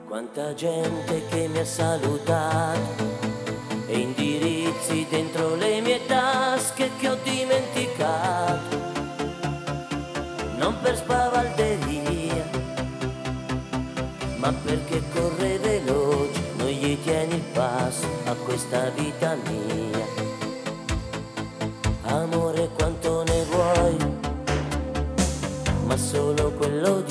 Quanta gente che mi ha salutato e indirizzi dentro le mie tasche che ho dimenticato, non per spavalderia, ma perché corre veloce, non gli tieni il passo a questa vita mia. Amore quanto ne vuoi, ma solo quello di